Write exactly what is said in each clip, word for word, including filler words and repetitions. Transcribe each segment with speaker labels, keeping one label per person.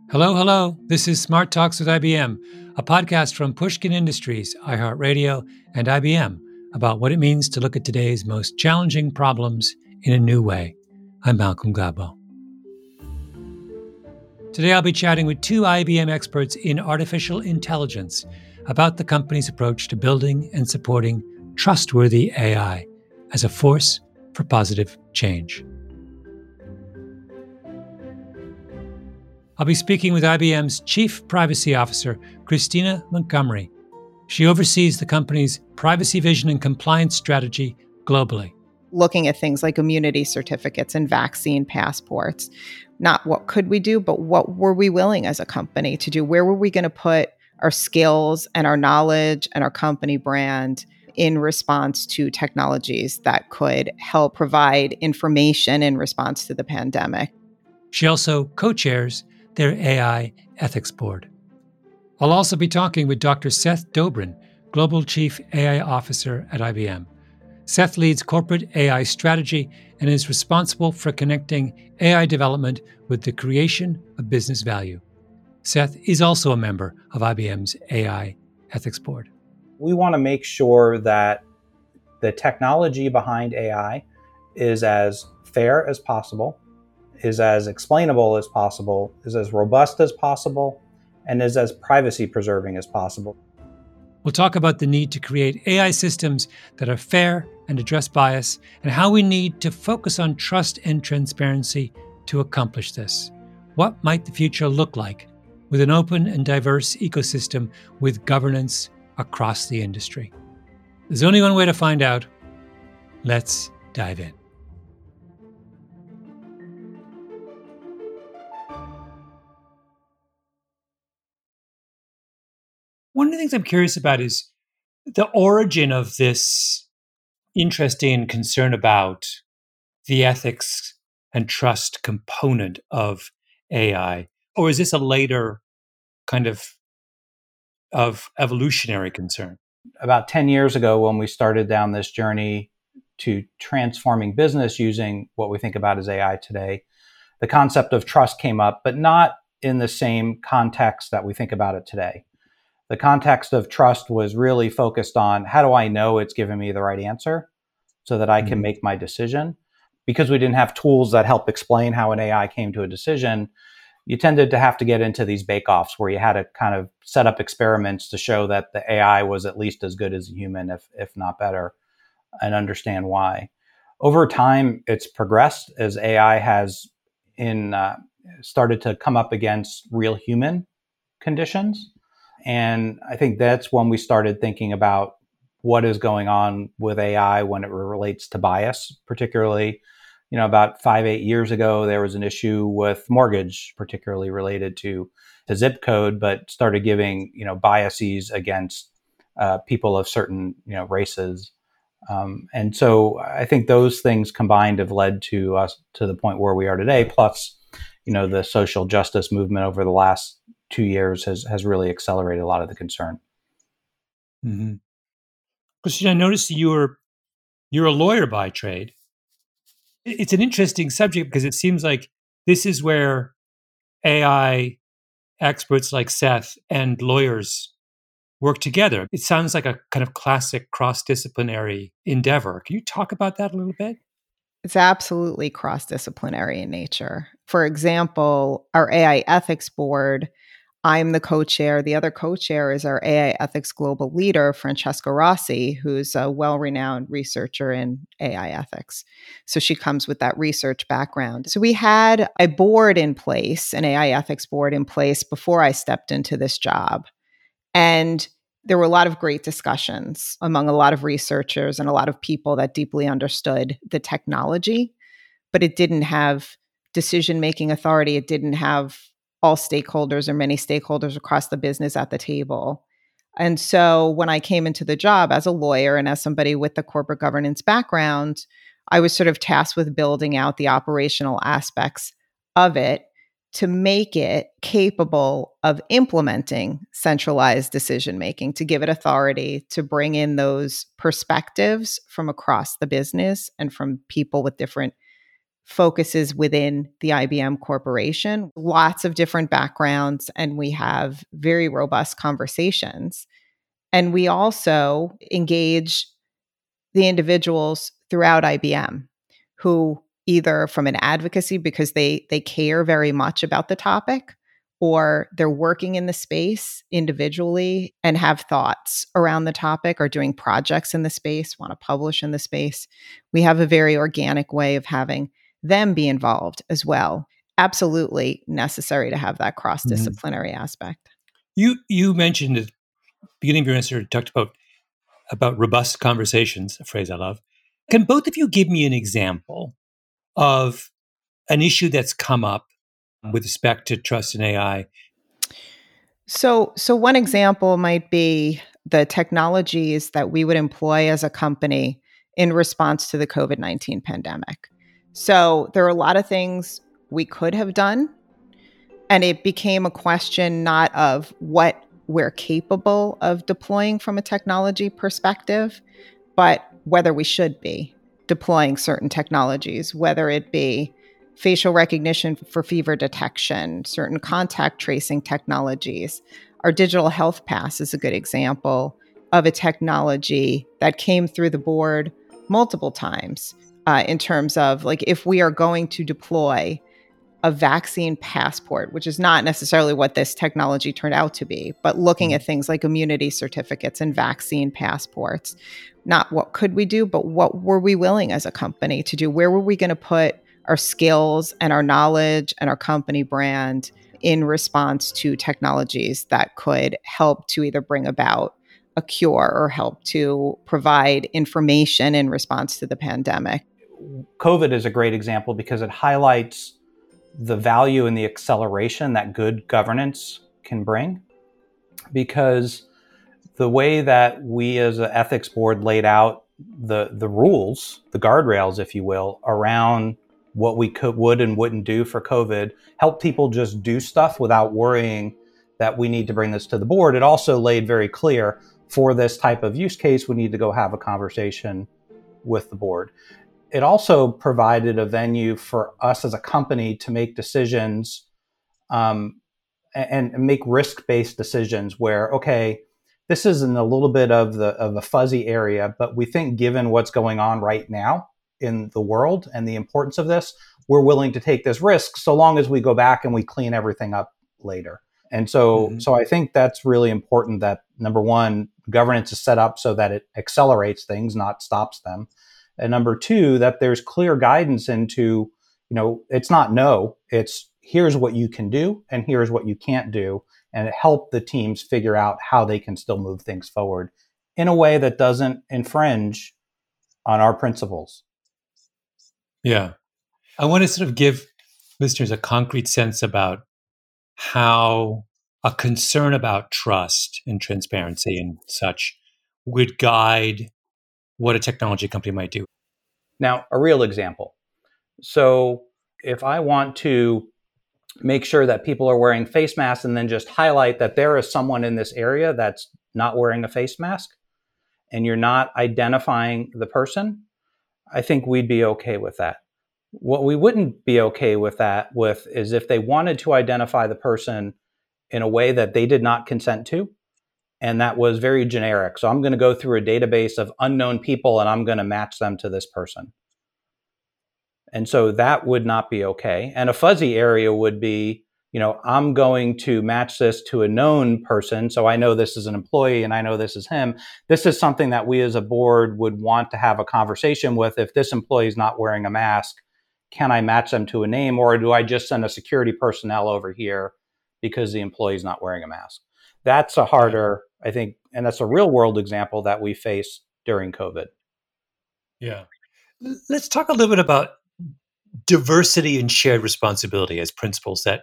Speaker 1: Hello, hello. This is Smart Talks with I B M, a podcast from Pushkin Industries, iHeartRadio, and I B M about what it means to look at today's most challenging problems in a new way. I'm Malcolm Gladwell. Today I'll be chatting with two I B M experts in artificial intelligence about the company's approach to building and supporting trustworthy A I as a force for positive change. I'll be speaking with I B M's Chief Privacy Officer, Christina Montgomery. She oversees the company's privacy vision and compliance strategy globally.
Speaker 2: Looking at things like immunity certificates and vaccine passports, not what could we do, but what were we willing as a company to do? Where were we going to put our skills and our knowledge and our company brand in response to technologies that could help provide information in response to the pandemic?
Speaker 1: She also co-chairs their A I Ethics Board. I'll also be talking with Doctor Seth Dobrin, Global Chief A I Officer at I B M. Seth leads corporate A I strategy and is responsible for connecting A I development with the creation of business value. Seth is also a member of I B M's A I Ethics Board.
Speaker 3: We want to make sure that the technology behind A I is as fair as possible, is as explainable as possible, is as robust as possible, and is as privacy preserving as possible.
Speaker 1: We'll talk about the need to create A I systems that are fair and address bias, and how we need to focus on trust and transparency to accomplish this. What might the future look like with an open and diverse ecosystem with governance across the industry? There's only one way to find out. Let's dive in. One of the things I'm curious about is the origin of this interesting concern about the ethics and trust component of A I. Or is this a later kind of, of evolutionary concern?
Speaker 3: About ten years ago, when we started down this journey to transforming business using what we think about as A I today, the concept of trust came up, but not in the same context that we think about it today. The context of trust was really focused on how do I know it's giving me the right answer so that I can mm-hmm. make my decision? Because we didn't have tools that help explain how an A I came to a decision, you tended to have to get into these bake-offs where you had to kind of set up experiments to show that the A I was at least as good as a human, if, if not better, and understand why. Over time, it's progressed as A I has in uh, started to come up against real human conditions. And I think that's when we started thinking about what is going on with A I when it relates to bias, particularly, you know, about five, eight years ago, there was an issue with mortgage, particularly related to the zip code, but started giving, you know, biases against uh, people of certain, you know, races. Um, and so I think those things combined have led to us to the point where we are today. Plus, you know, the social justice movement over the last two years has, has really accelerated a lot of the concern.
Speaker 1: Mm-hmm. Christina, I noticed you're, you're a lawyer by trade. It's an interesting subject because it seems like this is where A I experts like Seth and lawyers work together. It sounds like a kind of classic cross-disciplinary endeavor. Can you talk about that a little bit?
Speaker 2: It's absolutely cross-disciplinary in nature. For example, our A I Ethics Board, I'm the co-chair. The other co-chair is our A I Ethics Global Leader, Francesca Rossi, who's a well-renowned researcher in A I ethics. So she comes with that research background. So we had a board in place, an A I Ethics Board in place before I stepped into this job. And there were a lot of great discussions among a lot of researchers and a lot of people that deeply understood the technology, but it didn't have decision-making authority. It didn't have all stakeholders or many stakeholders across the business at the table. And so when I came into the job as a lawyer and as somebody with the corporate governance background, I was sort of tasked with building out the operational aspects of it to make it capable of implementing centralized decision-making, to give it authority to bring in those perspectives from across the business and from people with different focuses within the I B M corporation, lots of different backgrounds, and we have very robust conversations. And we also engage the individuals throughout I B M who either from an advocacy because they they care very much about the topic, or they're working in the space individually and have thoughts around the topic or doing projects in the space, want to publish in the space. We have a very organic way of having them be involved as well. Absolutely necessary to have that cross-disciplinary mm-hmm. aspect.
Speaker 1: You you mentioned at the beginning of your answer, talked about about robust conversations, a phrase I love. Can both of you give me an example of an issue that's come up with respect to trust in A I?
Speaker 2: So, so one example might be the technologies that we would employ as a company in response to the COVID nineteen pandemic. So there are a lot of things we could have done, and it became a question not of what we're capable of deploying from a technology perspective, but whether we should be deploying certain technologies, whether it be facial recognition for fever detection, certain contact tracing technologies. Our digital health pass is a good example of a technology that came through the board multiple times uh, in terms of like if we are going to deploy a vaccine passport, which is not necessarily what this technology turned out to be, but looking at things like immunity certificates and vaccine passports, not what could we do, but what were we willing as a company to do? Where were we going to put our skills and our knowledge and our company brand in response to technologies that could help to either bring about a cure or help to provide information in response to the pandemic?
Speaker 3: COVID is a great example because it highlights the value and the acceleration that good governance can bring. Because the way that we as an ethics board laid out the, the rules, the guardrails, if you will, around what we could, would and wouldn't do for COVID, help people just do stuff without worrying that we need to bring this to the board. It also laid very clear for this type of use case, we need to go have a conversation with the board. It also provided a venue for us as a company to make decisions um, and, and make risk-based decisions where, okay, this is in a little bit of the of a fuzzy area, but we think given what's going on right now in the world and the importance of this, we're willing to take this risk so long as we go back and we clean everything up later. And so, mm-hmm. so I think that's really important that, number one, governance is set up so that it accelerates things, not stops them. And number two, that there's clear guidance into, you know, it's not no, it's here's what you can do and here's what you can't do. And it helped the teams figure out how they can still move things forward in a way that doesn't infringe on our principles.
Speaker 1: Yeah. I want to sort of give listeners a concrete sense about how a concern about trust and transparency and such would guide what a technology company might do.
Speaker 3: Now, a real example. So if I want to make sure that people are wearing face masks and then just highlight that there is someone in this area that's not wearing a face mask and you're not identifying the person, I think we'd be okay with that. What we wouldn't be okay with that with is if they wanted to identify the person in a way that they did not consent to, and that was very generic. So I'm going to go through a database of unknown people and I'm going to match them to this person. And so that would not be okay. And a fuzzy area would be, you know, I'm going to match this to a known person. So I know this is an employee and I know this is him. This is something that we as a board would want to have a conversation with. If this employee is not wearing a mask, can I match them to a name, or do I just send a security personnel over here because the employee is not wearing a mask? That's a harder, I think, and that's a real world example that we faced during COVID.
Speaker 1: Yeah. Let's talk a little bit about diversity and shared responsibility as principles that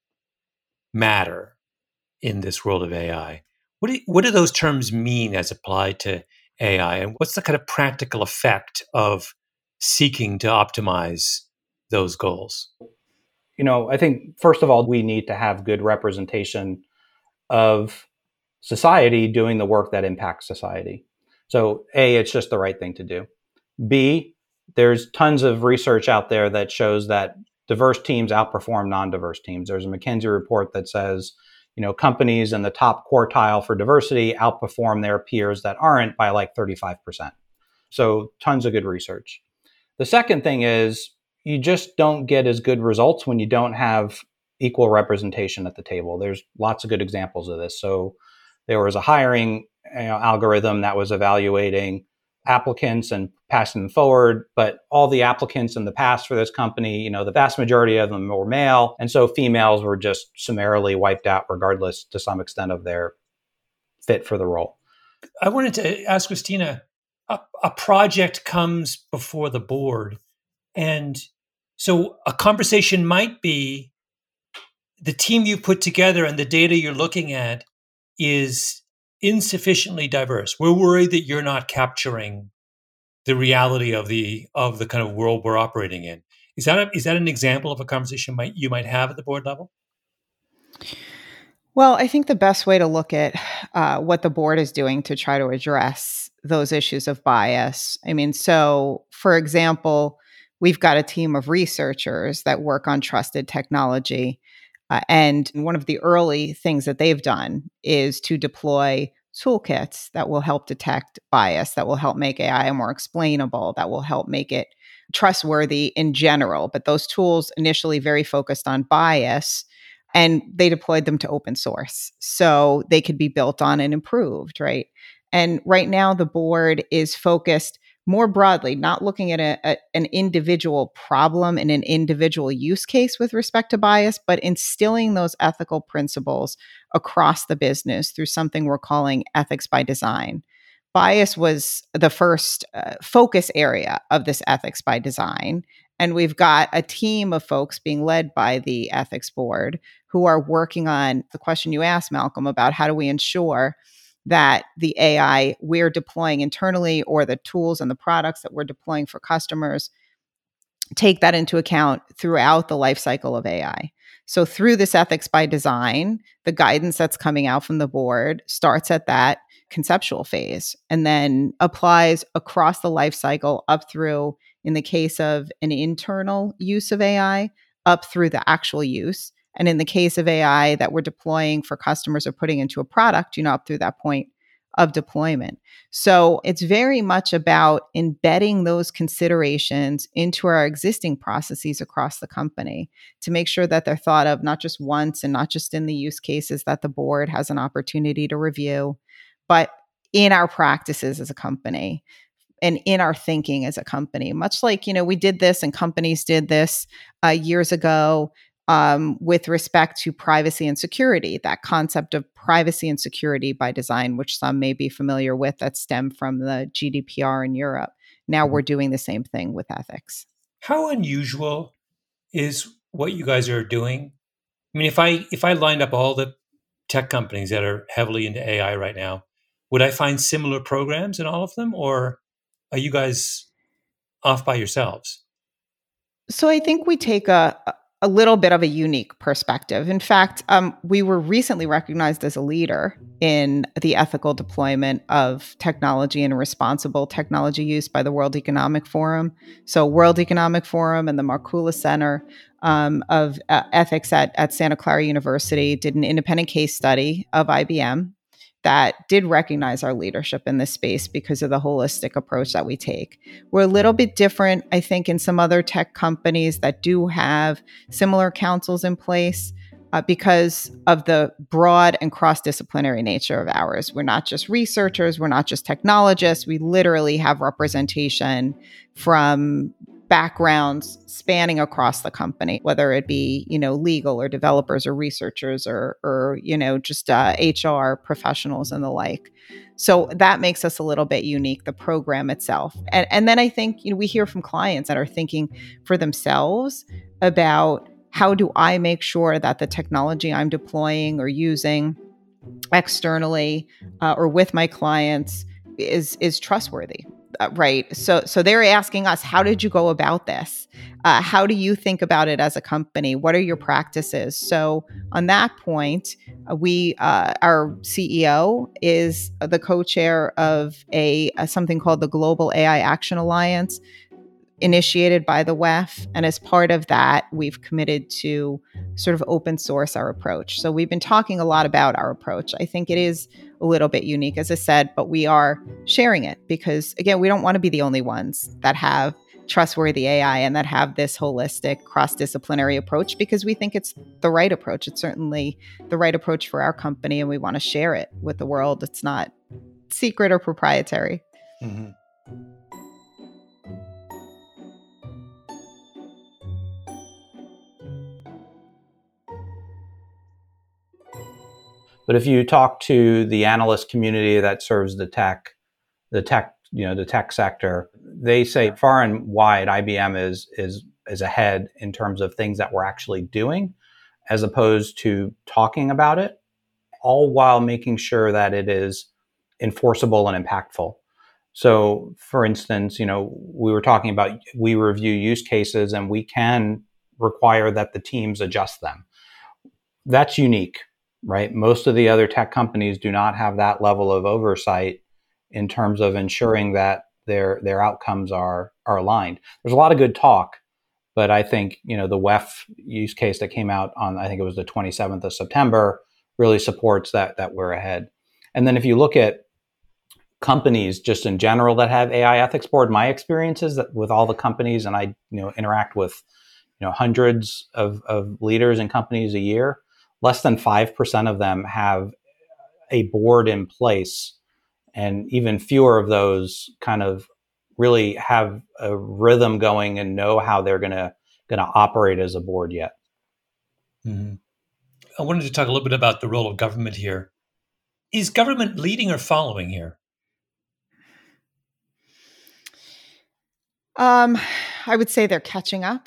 Speaker 1: matter in this world of A I. What do, what do those terms mean as applied to A I? And what's the kind of practical effect of seeking to optimize those goals?
Speaker 3: You know, I think, first of all, we need to have good representation of society doing the work that impacts society. So A, it's just the right thing to do. B, there's tons of research out there that shows that diverse teams outperform non-diverse teams. There's a McKinsey report that says, you know, companies in the top quartile for diversity outperform their peers that aren't by like thirty-five percent. So tons of good research. The second thing is you just don't get as good results when you don't have equal representation at the table. There's lots of good examples of this. So there was a hiring you know, algorithm that was evaluating applicants and passing them forward, but all the applicants in the past for this company, you know, the vast majority of them were male. And so females were just summarily wiped out regardless to some extent of their fit for the role.
Speaker 1: I wanted to ask Christina, a, a project comes before the board. And so a conversation might be the team you put together and the data you're looking at is insufficiently diverse. We're worried that you're not capturing the reality of the of the kind of world we're operating in. Is that a, is that an example of a conversation might you might have at the board level?
Speaker 2: Well, I think the best way to look at uh, what the board is doing to try to address those issues of bias. I mean, so for example, we've got a team of researchers that work on trusted technology. Uh, and one of the early things that they've done is to deploy toolkits that will help detect bias, that will help make A I more explainable, that will help make it trustworthy in general. But those tools initially very focused on bias, and they deployed them to open source so they could be built on and improved, right? And right now the board is focused more broadly, not looking at a, a, an individual problem and an individual use case with respect to bias, but instilling those ethical principles across the business through something we're calling ethics by design. Bias was the first uh, focus area of this ethics by design. And we've got a team of folks being led by the ethics board who are working on the question you asked, Malcolm, about how do we ensure that the A I we're deploying internally or the tools and the products that we're deploying for customers take that into account throughout the life cycle of A I. So through this ethics by design, the guidance that's coming out from the board starts at that conceptual phase and then applies across the life cycle up through, in the case of an internal use of A I, up through the actual use. And in the case of A I that we're deploying for customers or putting into a product, you know, up through that point of deployment. So it's very much about embedding those considerations into our existing processes across the company to make sure that they're thought of not just once and not just in the use cases that the board has an opportunity to review, but in our practices as a company and in our thinking as a company. Much like, you know, we did this and companies did this uh, years ago Um, with respect to privacy and security, that concept of privacy and security by design, which some may be familiar with, that stemmed from the G D P R in Europe. Now we're doing the same thing with ethics.
Speaker 1: How unusual is what you guys are doing? I mean, if I if I lined up all the tech companies that are heavily into A I right now, would I find similar programs in all of them, or are you guys off by yourselves?
Speaker 2: So I think we take a a little bit of a unique perspective. In fact, um, we were recently recognized as a leader in the ethical deployment of technology and responsible technology use by the World Economic Forum. So World Economic Forum and the Markkula Center um, of uh, Ethics at, at Santa Clara University did an independent case study of I B M that did recognize our leadership in this space because of the holistic approach that we take. We're a little bit different, I think, in some other tech companies that do have similar councils in place uh, because of the broad and cross-disciplinary nature of ours. We're not just researchers, we're not just technologists, we literally have representation from backgrounds spanning across the company, whether it be, you know, legal or developers or researchers or, or you know, just uh, H R professionals and the like. So that makes us a little bit unique, the program itself. And, and then I think, you know, we hear from clients that are thinking for themselves about how do I make sure that the technology I'm deploying or using externally uh, or with my clients is is trustworthy. Uh, right. So so they're asking us, how did you go about this? Uh, how do you think about it as a company? What are your practices? So on that point, uh, we uh, our C E O is the co-chair of a, a something called the Global A I Action Alliance, initiated by the W E F. And as part of that, we've committed to sort of open source our approach. So we've been talking a lot about our approach. I think it is a little bit unique, as I said, but we are sharing it because, again, we don't want to be the only ones that have trustworthy A I and that have this holistic cross-disciplinary approach, because we think it's the right approach. It's certainly the right approach for our company, and we want to share it with the world. It's not secret or proprietary.
Speaker 3: Mm-hmm. But if you talk to the analyst community that serves the tech, the tech, you know, the tech sector, they say far and wide I B M is is is ahead in terms of things that we're actually doing, as opposed to talking about it, all while making sure that it is enforceable and impactful. So, for instance, you know, we were talking about we review use cases and we can require that the teams adjust them. That's unique. Right? Most of the other tech companies do not have that level of oversight in terms of ensuring that their their outcomes are are aligned. There's a lot of good talk, but I think, you know, the W E F use case that came out on, I think it was the twenty-seventh of September, really supports that that we're ahead. And then if you look at companies just in general that have A I ethics board, my experience is that with all the companies, and I, you know, interact with, you know, hundreds of, of leaders and companies a year, less than five percent of them have a board in place, and even fewer of those kind of really have a rhythm going and know how they're going to going to operate as a board yet.
Speaker 1: Mm-hmm. I wanted to talk a little bit about the role of government here. Is government leading or following here?
Speaker 2: Um, I would say they're catching up.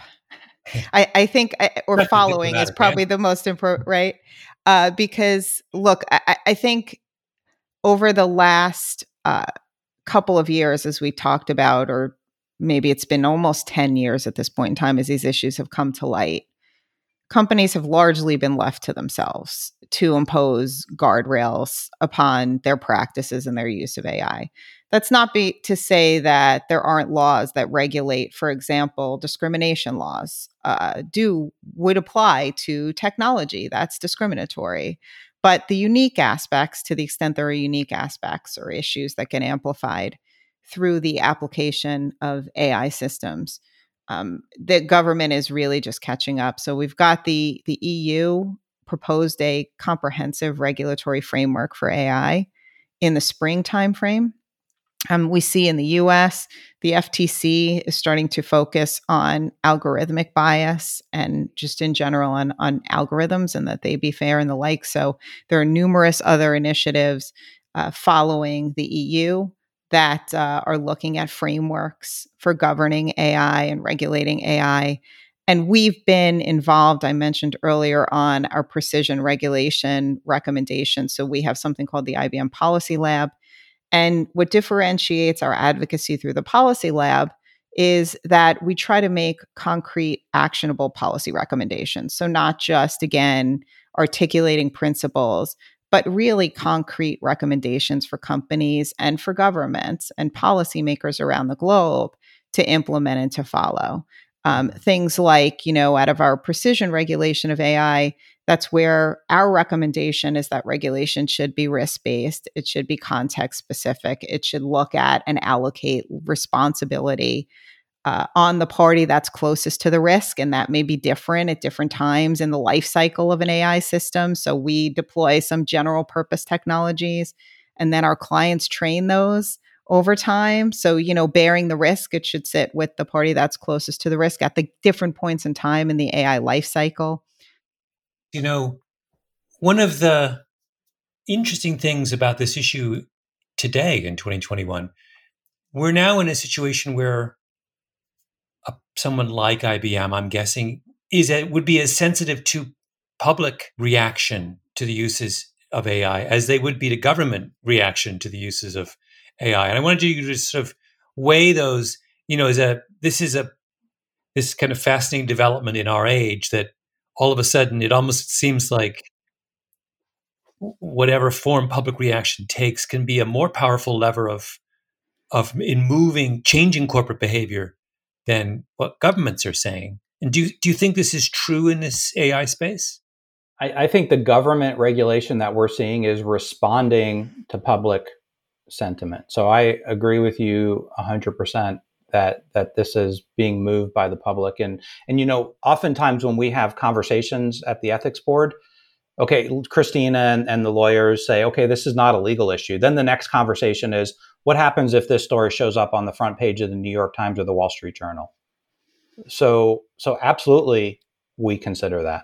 Speaker 2: I, I think, I, or
Speaker 1: That's
Speaker 2: following
Speaker 1: matter,
Speaker 2: is probably
Speaker 1: right?
Speaker 2: the most important, right? Uh, because look, I, I think over the last uh, couple of years, as we talked about, or maybe it's been almost ten years at this point in time, as these issues have come to light, companies have largely been left to themselves to impose guardrails upon their practices and their use of A I. That's not be to say that there aren't laws that regulate, for example, discrimination laws uh, do would apply to technology. That's discriminatory. But the unique aspects, to the extent there are unique aspects or issues that get amplified through the application of A I systems, um, the government is really just catching up. So we've got the the E U proposed a comprehensive regulatory framework for A I in the spring timeframe. Um, we see in the U S, the F T C is starting to focus on algorithmic bias and just in general on, on algorithms and that they be fair and the like. So there are numerous other initiatives uh, following the E U that uh, are looking at frameworks for governing A I and regulating A I. And we've been involved, I mentioned earlier, on our precision regulation recommendations. So we have something called the I B M Policy Lab. And what differentiates our advocacy through the Policy Lab is that we try to make concrete, actionable policy recommendations. So not just, again, articulating principles, but really concrete recommendations for companies and for governments and policymakers around the globe to implement and to follow. Um, things like, you know, out of our precision regulation of A I, that's where our recommendation is that regulation should be risk-based. It should be context-specific. It should look at and allocate responsibility uh, on the party that's closest to the risk. And that may be different at different times in the life cycle of an A I system. So we deploy some general purpose technologies, and then our clients train those over time. So, you know, bearing the risk, it should sit with the party that's closest to the risk at the different points in time in the A I life cycle.
Speaker 1: You know, one of the interesting things about this issue today in twenty twenty-one, we're now in a situation where a, someone like I B M, I'm guessing, is a, would be as sensitive to public reaction to the uses of A I as they would be to government reaction to the uses of A I. And I wanted you to sort of weigh those, you know, as a this is a this kind of fascinating development in our age that all of a sudden it almost seems like whatever form public reaction takes can be a more powerful lever of of in moving, changing corporate behavior than what governments are saying. And do you, do you think this is true in this A I space?
Speaker 3: I, I think the government regulation that we're seeing is responding to public sentiment. So I agree with you one hundred percent that that this is being moved by the public. And and you know, oftentimes when we have conversations at the ethics board, okay, Christina and, and the lawyers say, okay, this is not a legal issue. Then the next conversation is, what happens if this story shows up on the front page of the New York Times or the Wall Street Journal? So so absolutely, we consider that.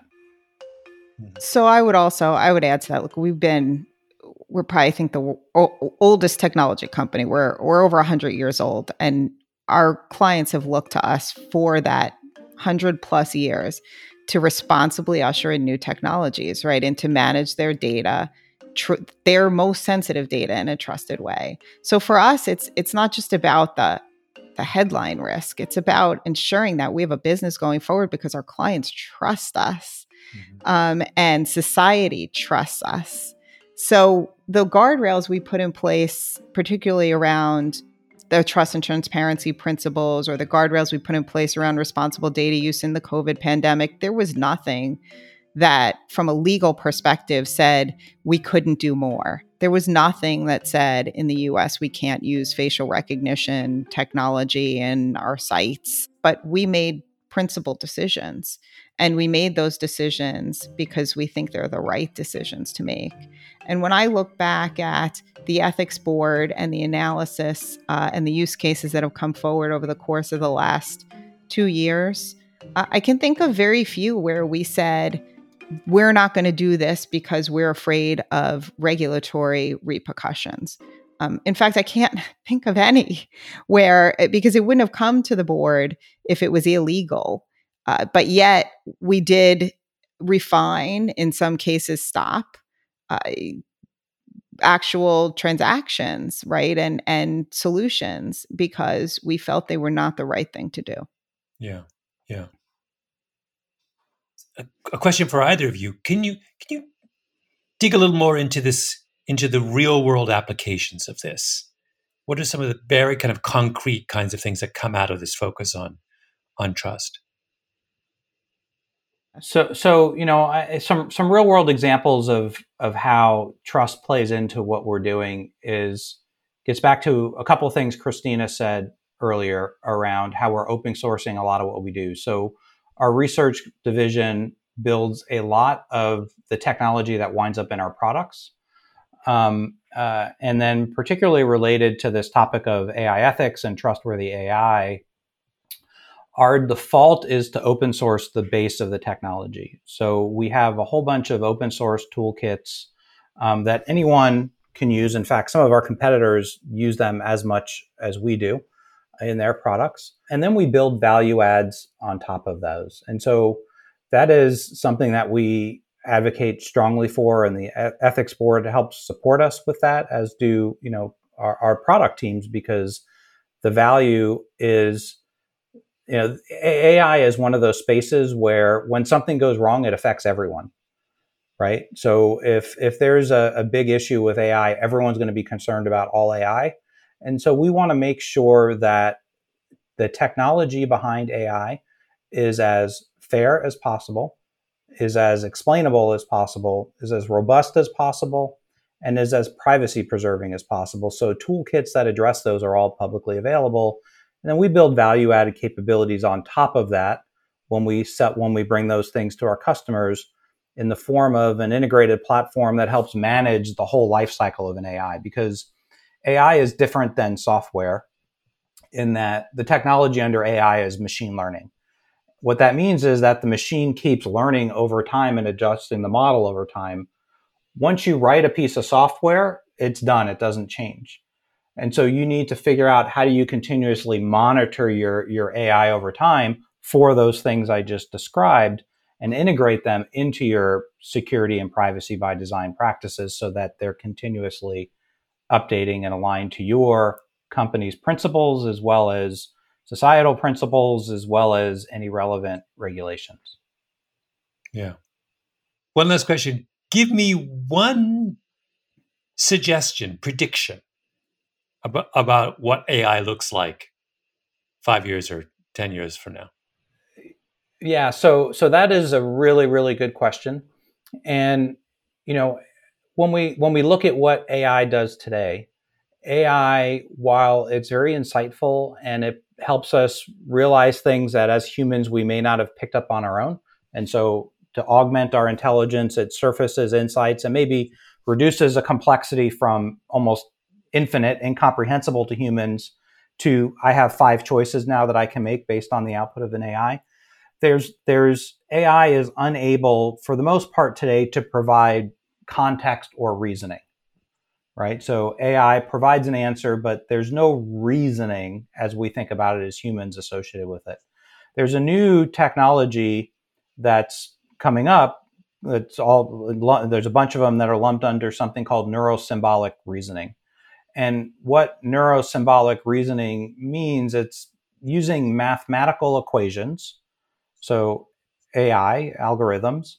Speaker 2: So I would also, I would add to that, look, we've been, we're probably, I think, the o- oldest technology company. We're, we're over one hundred years old. And our clients have looked to us for that one hundred plus years to responsibly usher in new technologies, right? And to manage their data, tr- their most sensitive data in a trusted way. So for us, it's it's not just about the the headline risk. It's about ensuring that we have a business going forward because our clients trust us. Um, and society trusts us. So the guardrails we put in place, particularly around the trust and transparency principles, or the guardrails we put in place around responsible data use in the COVID pandemic, there was nothing that from a legal perspective said we couldn't do more. There was nothing that said in the U S we can't use facial recognition technology in our sites, but we made principled decisions. And we made those decisions because we think they're the right decisions to make. And when I look back at the ethics board and the analysis uh, and the use cases that have come forward over the course of the last two years, uh, I can think of very few where we said, we're not going to do this because we're afraid of regulatory repercussions. Um, in fact, I can't think of any where, because it wouldn't have come to the board if it was illegal. Uh, but yet we did refine, in some cases, stop uh, actual transactions, right? And, and solutions because we felt they were not the right thing to do.
Speaker 1: Yeah. Yeah. A, a question for either of you. Can you, can you dig a little more into this, into the real world applications of this? What are some of the very kind of concrete kinds of things that come out of this focus on, on trust?
Speaker 3: So, so you know, I, some some real world examples of of how trust plays into what we're doing is gets back to a couple of things Christina said earlier around how we're open sourcing a lot of what we do. So, our research division builds a lot of the technology that winds up in our products, um, uh, and then particularly related to this topic of A I ethics and trustworthy A I. Our default is to open source the base of the technology. So we have a whole bunch of open source toolkits um, that anyone can use. In fact, some of our competitors use them as much as we do in their products. And then we build value adds on top of those. And so that is something that we advocate strongly for, and the ethics board helps support us with that, as do, you know, our, our product teams, because the value is, you know, A I is one of those spaces where when something goes wrong, it affects everyone, right? So if if there's a, a big issue with A I, everyone's going to be concerned about all A I. And so we want to make sure that the technology behind A I is as fair as possible, is as explainable as possible, is as robust as possible, and is as privacy preserving as possible. So toolkits that address those are all publicly available. And then we build value added capabilities on top of that when we set, when we bring those things to our customers in the form of an integrated platform that helps manage the whole life cycle of an A I. Because A I is different than software in that the technology under A I is machine learning. What that means is that the machine keeps learning over time and adjusting the model over time. Once you write a piece of software, it's done. It doesn't change. And so you need to figure out, how do you continuously monitor your, your A I over time for those things I just described, and integrate them into your security and privacy by design practices so that they're continuously updating and aligned to your company's principles, as well as societal principles, as well as any relevant regulations.
Speaker 1: Yeah. One last question. Give me one suggestion, prediction about, about what A I looks like five years or ten years from now?
Speaker 3: Yeah, so so that is a really, really good question. And, you know, when we when we look at what A I does today, A I, while it's very insightful and it helps us realize things that as humans we may not have picked up on our own. And so to augment our intelligence, it surfaces insights and maybe reduces a complexity from almost infinite, incomprehensible to humans to I have five choices now that I can make based on the output of an A I. There's there's A I is unable for the most part today to provide context or reasoning. Right? So A I provides an answer, but there's no reasoning as we think about it as humans associated with it. There's a new technology that's coming up. It's all, there's a bunch of them that are lumped under something called neurosymbolic reasoning. And what neurosymbolic reasoning means, it's using mathematical equations, so A I, algorithms,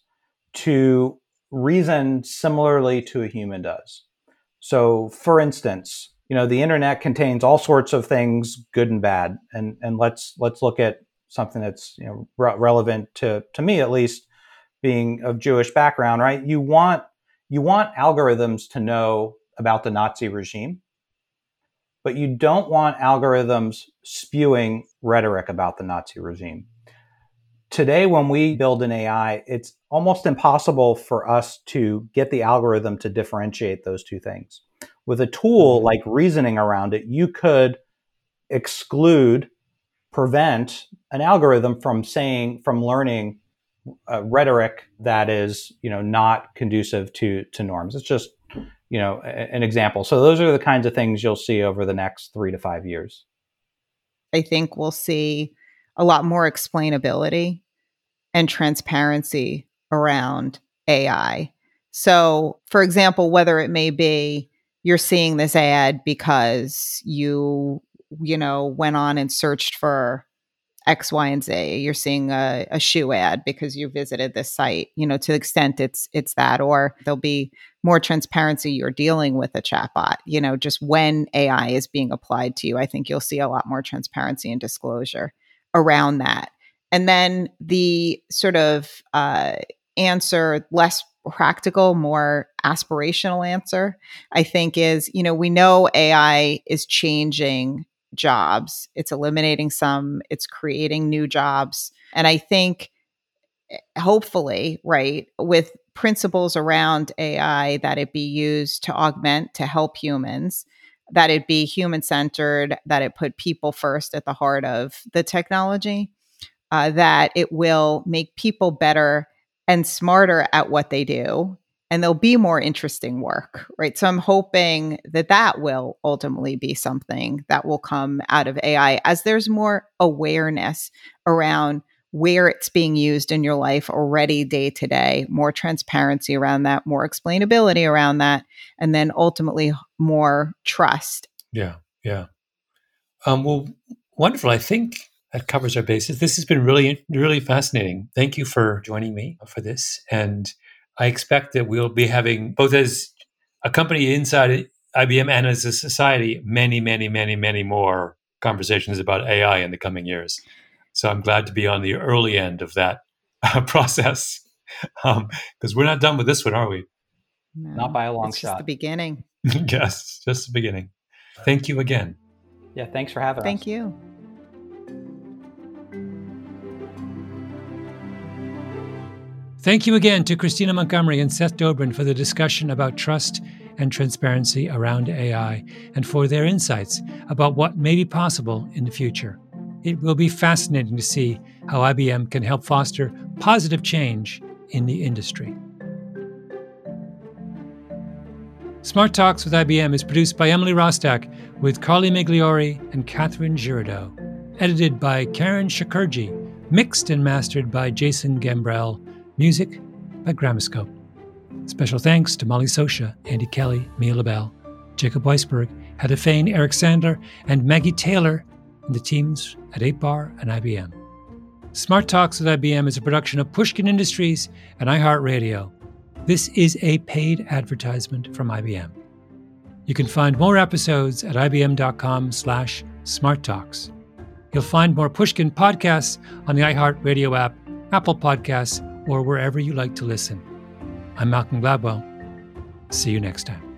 Speaker 3: to reason similarly to a human does. So, for instance, you know, the internet contains all sorts of things, good and bad, and and let's let's look at something that's you know re- relevant to to me at least, being of Jewish background, right? You want you want algorithms to know about the Nazi regime, but you don't want algorithms spewing rhetoric about the Nazi regime. Today, when we build an A I, it's almost impossible for us to get the algorithm to differentiate those two things. With a tool like reasoning around it, you could exclude, prevent an algorithm from saying, from learning uh, rhetoric that is, you know, not conducive to to norms. It's just, you know, a, an example. So those are the kinds of things you'll see over the next three to five years.
Speaker 2: I think we'll see a lot more explainability and transparency around A I. So, for example, whether it may be you're seeing this ad because you, you know, went on and searched for X, Y, and Z. You're seeing a, a shoe ad because you visited this site, you know, to the extent it's it's that, or there'll be more transparency. You're dealing with a chatbot, you know, just when A I is being applied to you, I think you'll see a lot more transparency and disclosure around that. And then the sort of uh, answer, less practical, more aspirational answer, I think is, you know, we know A I is changing jobs. It's eliminating some, it's creating new jobs. And I think hopefully, right, with principles around A I, that it be used to augment, to help humans, that it be human-centered, that it put people first at the heart of the technology, uh, that it will make people better and smarter at what they do, and there'll be more interesting work, right? So I'm hoping that that will ultimately be something that will come out of A I as there's more awareness around where it's being used in your life already day to day, more transparency around that, more explainability around that, and then ultimately more trust.
Speaker 1: Yeah, yeah. Um, well, wonderful. I think that covers our bases. This has been really, really fascinating. Thank you for joining me for this. And I expect that we'll be having, both as a company inside I B M and as a society, many, many, many, many more conversations about A I in the coming years. So I'm glad to be on the early end of that uh, process, because um, we're not done with this one, are we?
Speaker 2: No,
Speaker 3: not by a long
Speaker 2: it's
Speaker 3: shot.
Speaker 2: Just the beginning.
Speaker 1: Yes, just the beginning. Thank you again.
Speaker 3: Yeah, thanks for having
Speaker 2: Thank
Speaker 3: us.
Speaker 2: Thank you.
Speaker 1: Thank you again to Christina Montgomery and Seth Dobrin for the discussion about trust and transparency around A I, and for their insights about what may be possible in the future. It will be fascinating to see how I B M can help foster positive change in the industry. Smart Talks with I B M is produced by Emily Rostak with Carly Migliori and Catherine Girardeau. Edited by Karen Shakurji. Mixed and mastered by Jason Gambrell. Music by Gramoscope. Special thanks to Molly Sosha, Andy Kelly, Mia LaBelle, Jacob Weisberg, Heather Fain, Eric Sandler, and Maggie Taylor, and the teams at eight bar and I B M. Smart Talks with I B M is a production of Pushkin Industries and iHeartRadio. This is a paid advertisement from I B M. You can find more episodes at ibm.com slash smarttalks. You'll find more Pushkin podcasts on the iHeartRadio app, Apple Podcasts, or wherever you like to listen. I'm Malcolm Gladwell. See you next time.